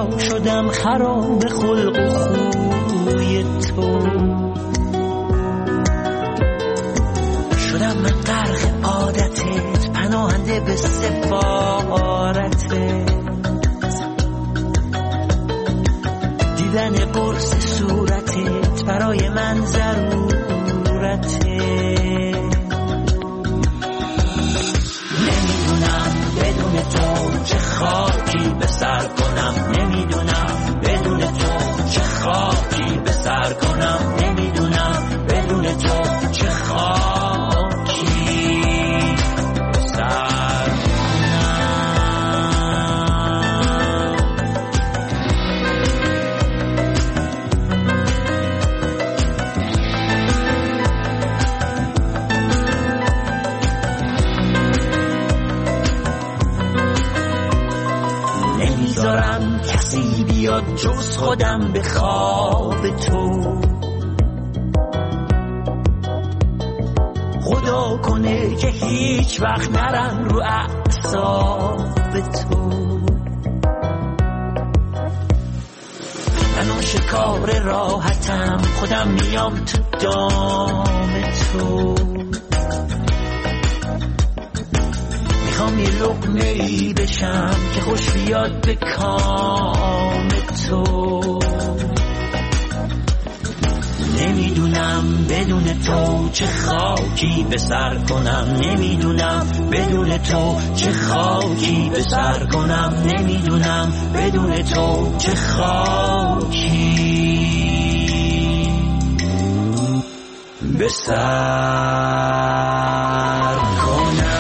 چرا شدم خراب خلق و خوی تو، شدم من غرق عادتت، پناهنده به سفارتت، دیدن قرص صورتت برای من ضرورته. نمیدونم بدون تو چه خاکی به سر کنم، نمیدونم بدون تو چه خاکی به سر کنم، نمیدونم بدون تو چه خاکی به سر کنم. نمیذارم کسی بیاد جز خودم به خواب تو، خدا کنه که هیچ وقت نرم رو اعصاب تو. من آشکار راحتم، خودم میام تو دام تو، میخوام یه لقمه ای بشم که خوش بیاد به کام تو. نمیدونم بدون تو چه خاکی به سر کنم، نمیدونم بدون تو چه خاکی به سر کنم، نمیدونم بدون تو چه خاکی به سر کنم.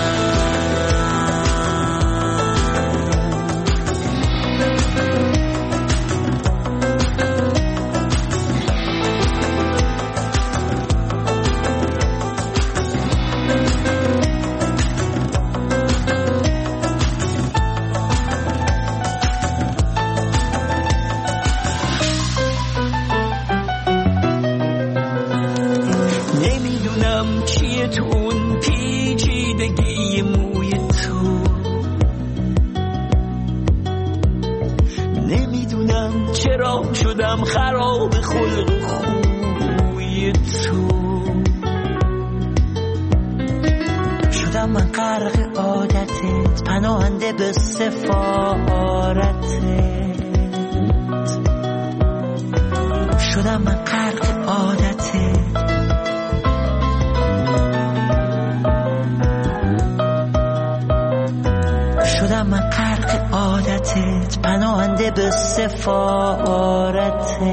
شدم خراب خلق خوی تو، شدم من غرق عادتت، پناهنده به سفارتت، شدم من غرق عادتت، شدم من غرق عادتت، پناهنده به سفارتت،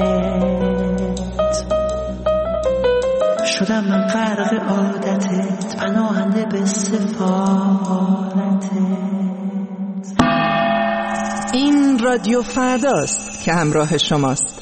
شدم من غرق عادتت، پناهنده به سفارتت. این رادیو فرداست که همراه شماست.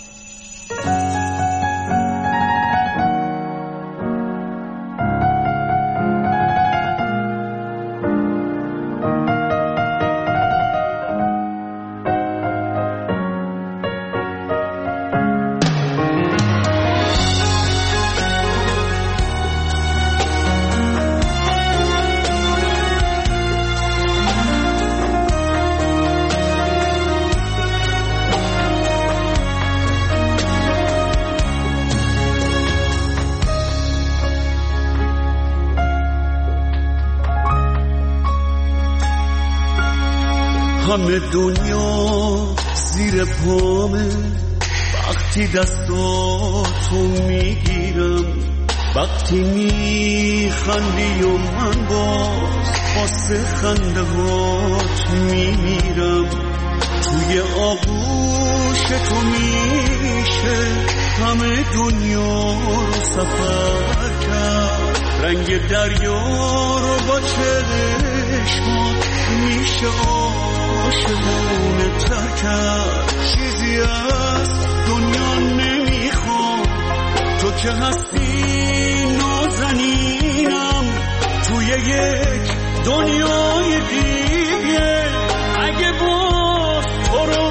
همه دنیا زیر پامه، وقتی دستاتو میگیرم، وقتی میخندی و من باز واسه خنده هات میمیرم، توی آغوش تو میشه همه دنیا رو سفر کرد، رنگ دریا رو با چشمات میشه عاشقونه تر کرد. چیزی از دنیا نمیخوام، تو که هستی نازنینم، توی یک دنیای دیگه اگه باز تو رو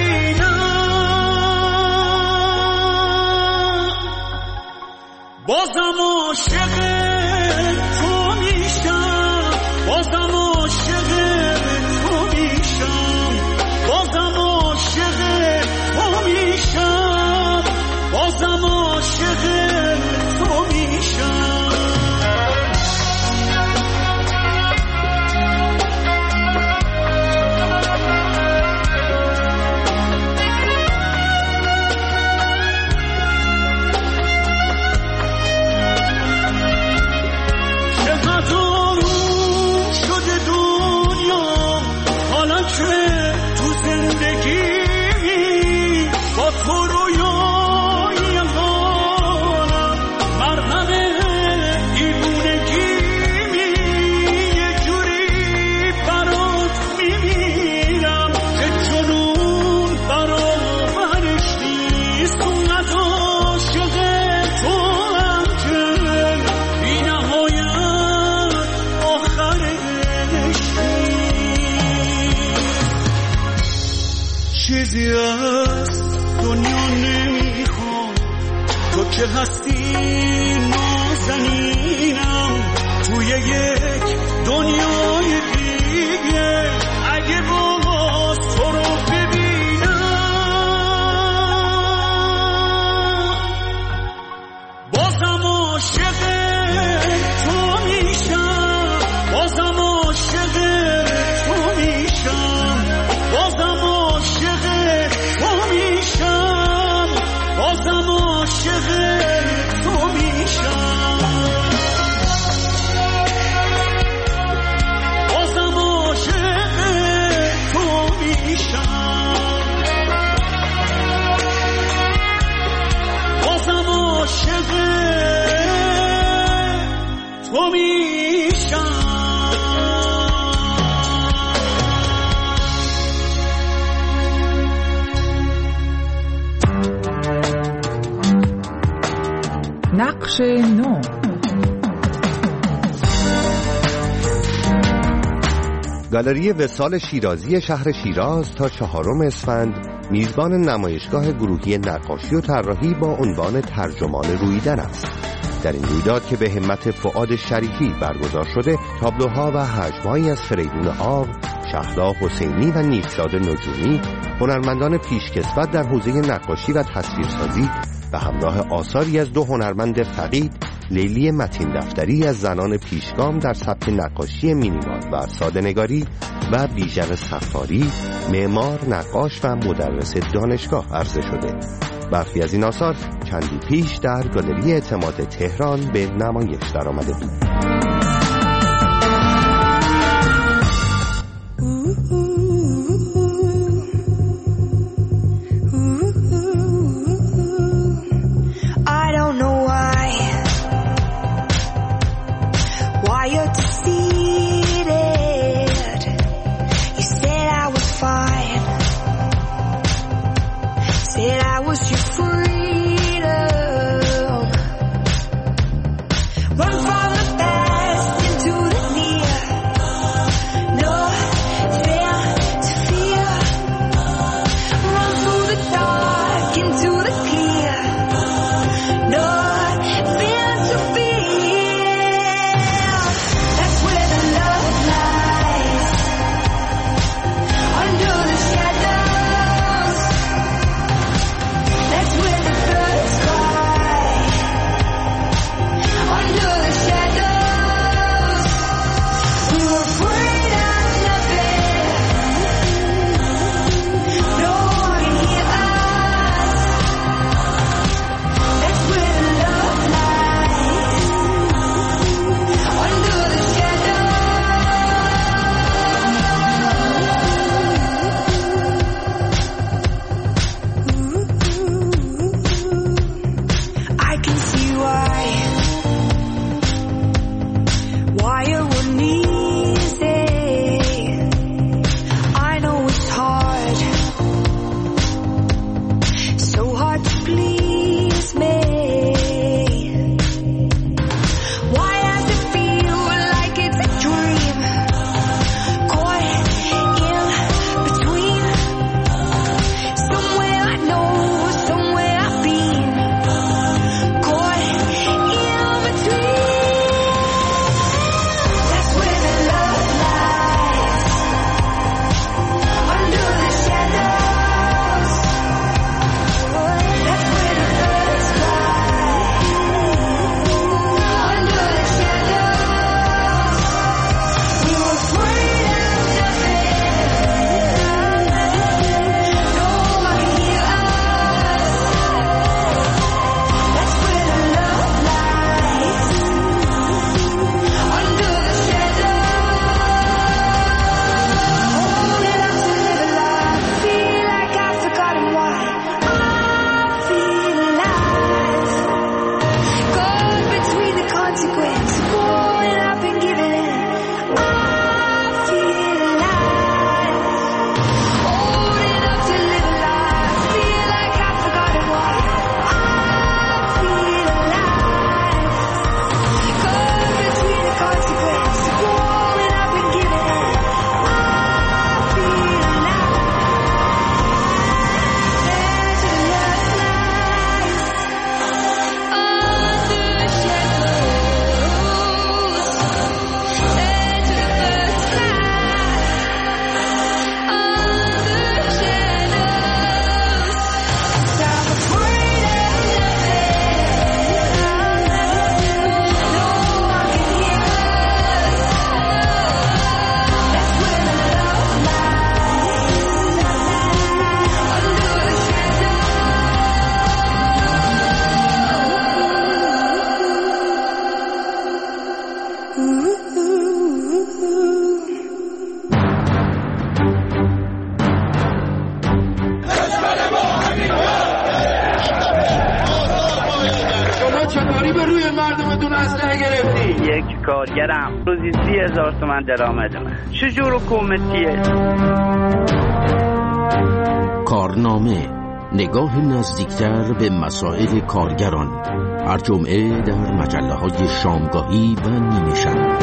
ببینم، بازم عاشق تو میشم، بازم عاشق تو میشم، بازم عاشق چیزی از دنیا نمیخوام، تو که هستی نازنینم توی یک دنیای دیگه. اگه باز تو رو ببینم بازم عاشق تو میشم، بازم عاشق تو میشم، بازم عاشق تو میشم، بازم عاشق تو میشم، بازم عاشق تو میشم، بازم عاشق تو میشم. نقش نو. گالری وصال شیرازی شهر شیراز تا 4 اسفند میزبان نمایشگاه گروهی نقاشی و طراحی با عنوان ترجمان رویدن است. در این رویداد که به همت فؤاد شریفی برگزار شده، تابلوها و حجم‌هایی از فریدون آق، شهلا حسینی و نیکزاد نجومی، هنرمندان پیشکسوت در حوزه نقاشی و تصویرسازی و همراه آثاری از 2 هنرمند فقید، لیلی متین دفتری از زنان پیشگام در سبک نقاشی مینیمال و ساده‌نگاری و بیژن صفاری، معمار، نقاش و مدرس دانشگاه عرضه شده. برخی از این آثار چندی پیش در گالری اعتماد تهران به نمایش درآمده بود. Run for the bad مردمتون اسلحه گرفتی؟ یک کارگرم روزی 30,000 تومان درآمدمه. چجور حکومتیه؟ کارنامه، نگاه نزدیکتر به مسائل کارگران، هر جمعه در مجله‌های شامگاهی و نیمه شب.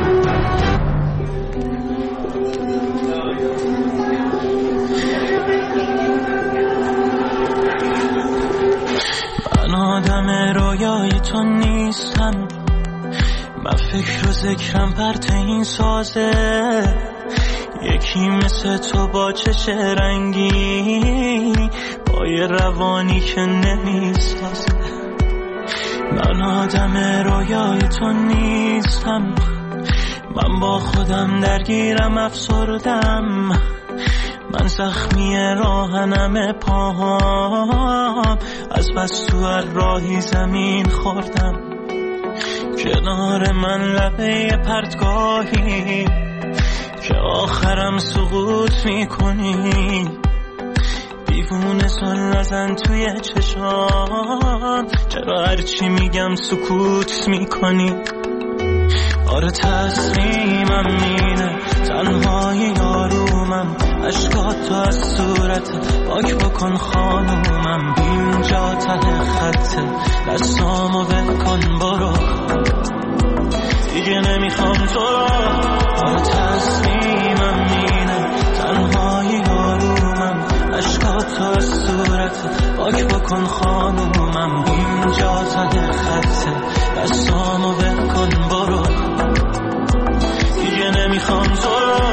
من آدم رویای تو نیستم، من فکر و ذکرم پرت این سازه، یکی مثل تو با چش رنگی، با یه روانی که نمیسازه. من آدم رویای تو نیستم، من با خودم درگیرم افسردم، من زخمی راهنم پاهام، از بس تو راهی زمین خوردم. کنار من لبه پرتگاهی که آخرم سقوط میکنی، دیوونه سال نزن توی چشام، چرا هرچی میگم سکوت میکنی؟ آره تسلیمم اینه، تنهای آرومم، اشکاتو از صورتت پاک بکن خانومم، اینجا ته خطه، دستامو بکن برو، دیگه نمیخوام تو رو. آره تسلیمم اینه، تنهای آرومم، اشکاتو از صورتت پاک بکن خانومم، اینجا ته خطه، دستامو بکن برو، دیگه نمیخوام تو رو.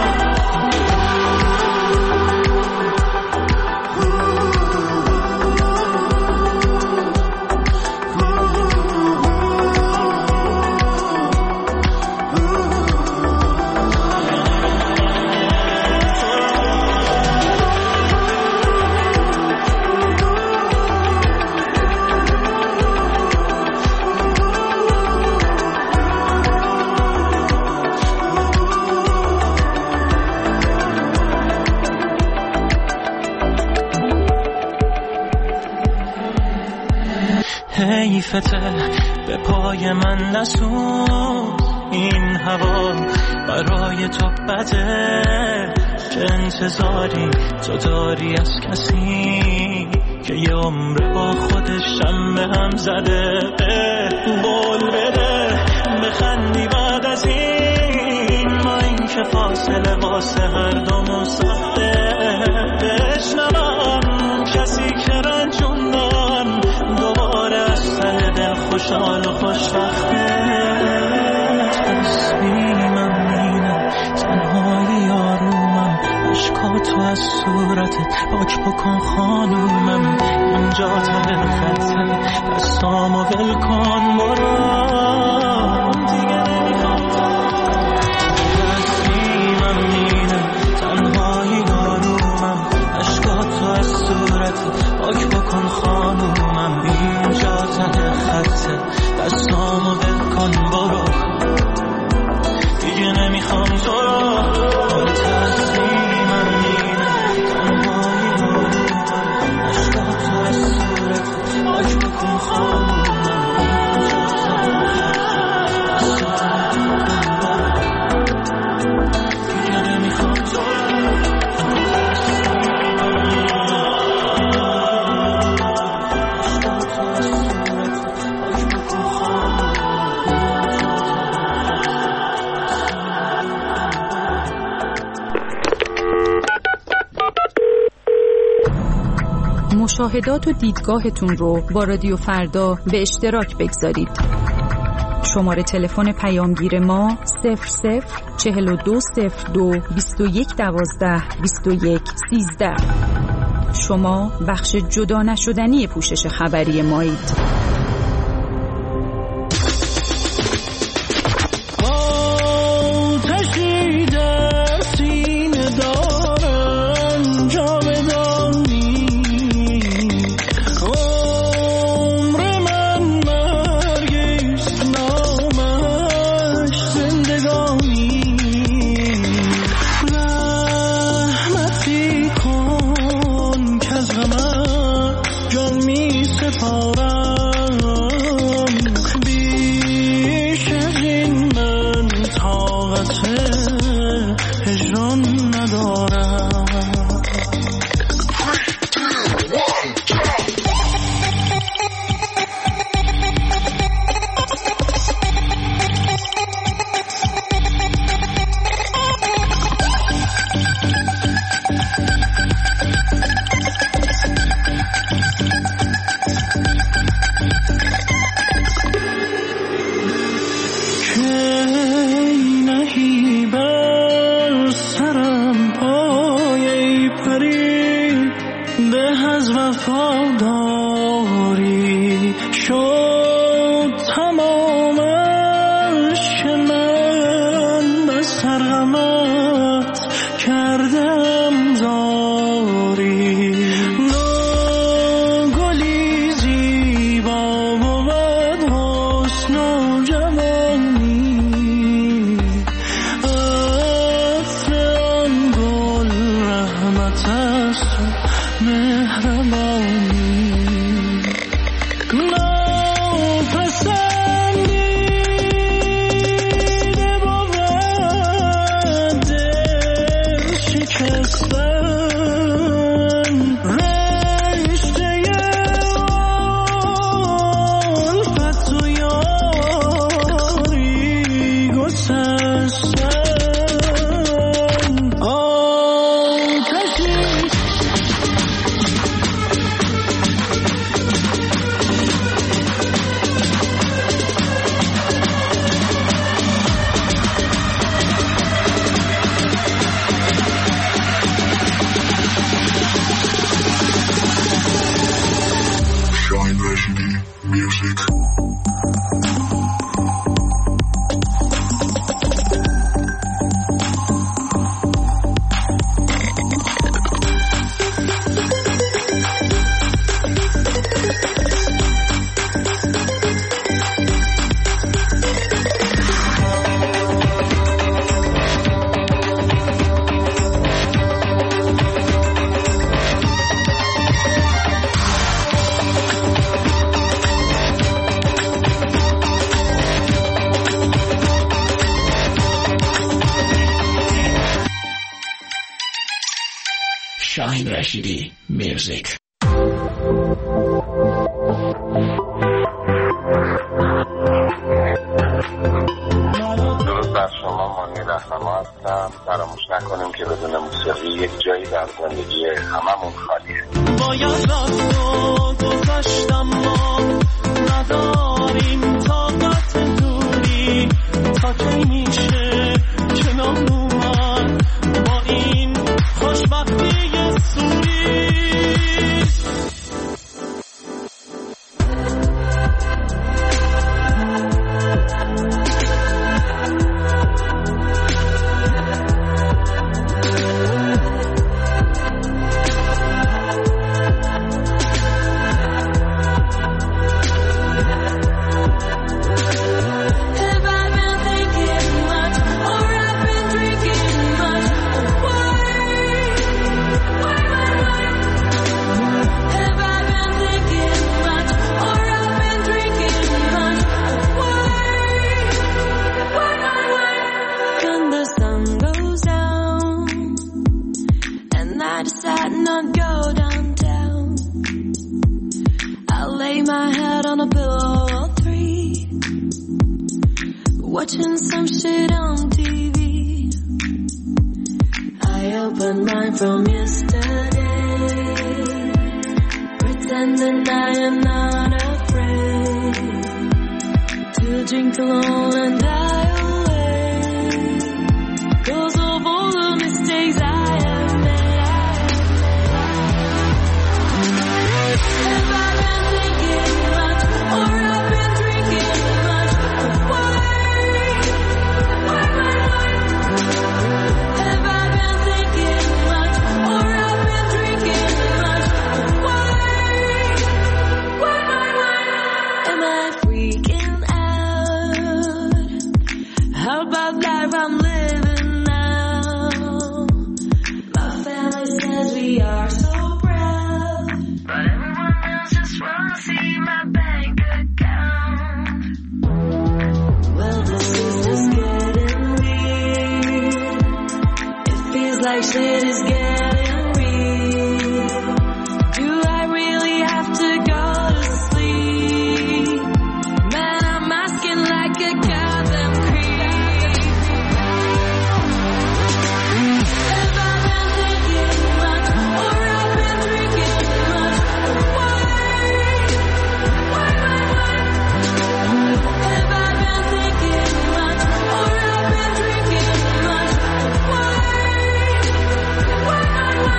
حیفته به پای من نسون، این هوا برای تو بده، چه انتظاری تو داری از کسی که یه عمر با خودش هم به هم زده؟ قول بده بخندی بعد از این، ما این که فاصله واسه هر دومون سخته، بشنوم کسی که رنجوندم دوباره از ته دل خوشحال و خوشبخته. تصمیمم اینه، تنهای آرومم، اشکاتو از صورتت پاک بکن خانومم، اینجا ته خطه، دستامو ول کن برو، دیگه نمیخوام. تصمیمم اینه، تنهای آرومم، اشکاتو از صورتت پاک بکن خانومم، اینجا ته خطه، دستامو ول کن برو، دیگه نمیخوام تو رو. آره تصمیمم اینه، تنهای آرومم، اشکاتو از صورتت پاک بکن خانومم، اینجا ته خطه، دستامو ول کن برو، دیگه نمیخوام تو رو. مشاهدات و دیدگاهتون رو با رادیو فردا به اشتراک بگذارید. شماره تلفن پیامگیر ما 004202 2112 2113. شما بخش جدا نشدنی پوشش خبری مایید. جان می سپارم وفاداری شد تمامش که من از سرغمت کردم زاری. گلی زیبا بود حسن و جوانی، عطر آن گل رحمت است و مهربانی. ناپسندیده بود دل شکستن، رشته الفت و یاری گسستن. آتشی شاهین رشیدی میوزیک. درود بر شما، مانی رهنما هستم. فراموش نکنیم که بدون موسیقی یک جایی در زندگی هممون خالیه. باید رفت و گذشتم، ما نداریم طاقت دوری. تا کی میشه کنار اومد با این خوشبختی سوری؟ Watching some shit on TV. I opened mine from yesterday, pretending I am not afraid to drink alone and die away, 'cause of all the mistakes I have made. Have I been thinking much, or I've been drinking much? Why? Have I been thinking much, or I've been drinking much? Why? Am I freaking out? How about life I'm living now? My family says we are so proud, but everyone else just wanna see my bank account. Well, this is just getting weird. It feels like shit is getting real. Do I really have to go to sleep? Man, I'm asking like a goddamn creep. Have I been thinking much, or I've been drinking much? Why? Have I been thinking much, or I've been drinking much? Why?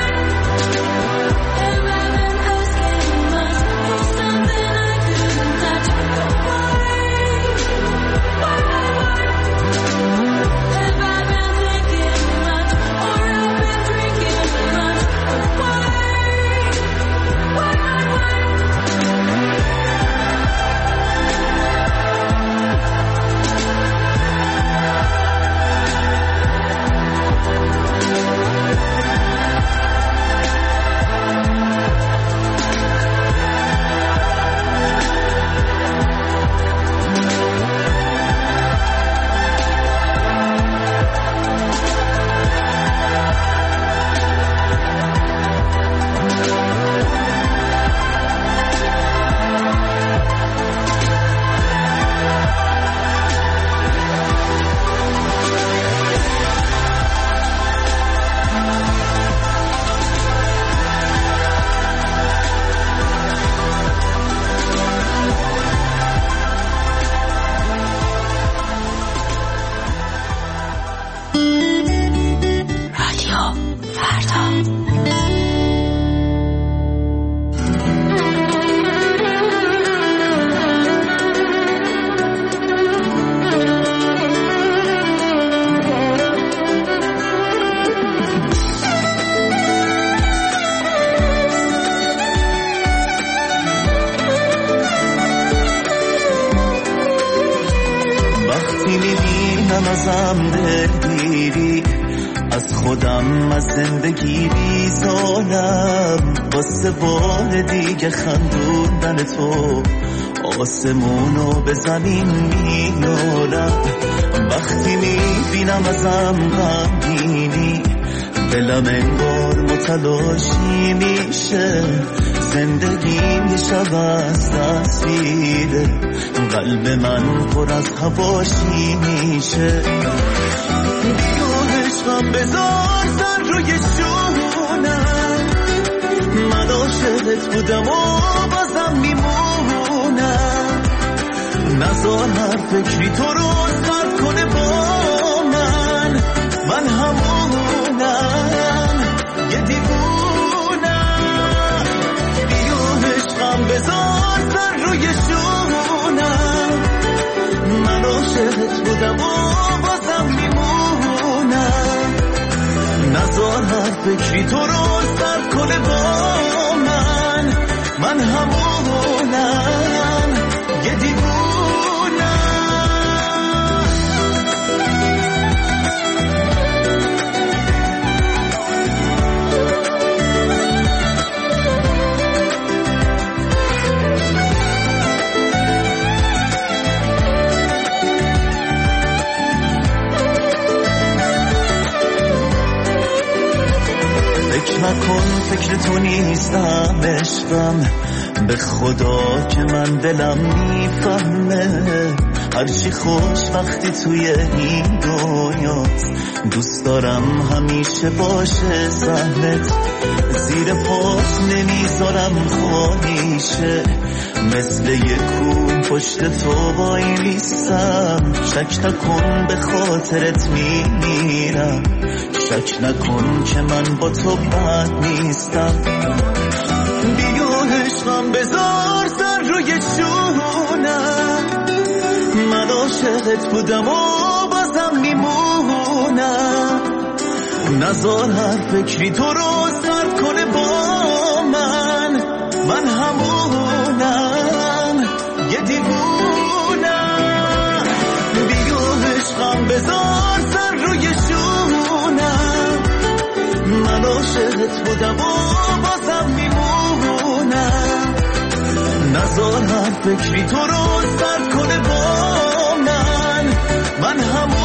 ازم دلگیری، از خودم از زندگی بیزارم، واسه بار دیگه خندوندن تو آسمونو به زمین میارم. وقتی میبینم ازم غمگینی، دلم انگار متلاشی میشه، زندگیم یه شب از تصویره، قلب من پر از هواشی میشه. بیا عشقم بذار سر روی شونم، من عاشقت بودم و بازم میمونم، نذار هر فکری تو رو سرد کنه با من، من همونم یه دیوونم. بیا عشقم بذار سر روی شونم، من عاشقت بودم و بازم میمونم، نذار هر فکری تو رو سرد کنه با من، من همونم یه دیوونم. نکن فکر تو نیستم عشقم، به خدا که من دلم میفهمه، هرچی خوش وقتی توی این دنیاست، دوست دارم همیشه باشه سهلت، زیر پات نمیذارم خالیشه، مثل یک کوه پشت تو وای میستم، شک نکن به خاطرت میمیرم، شک نکن که من با تو بد نیستم. بیا عشقم بذار سر روی شونم، من عاشقت بودم و بازم میمونم، نذار هر فکری تو رو سرد کنه با من، من همونم یه دیوونم. بیا عشقم بذار سر روی شونم، من عاشقت بودم و بازم میمونم، نذار هر فکری تو رو سرد کنه با من، من همونم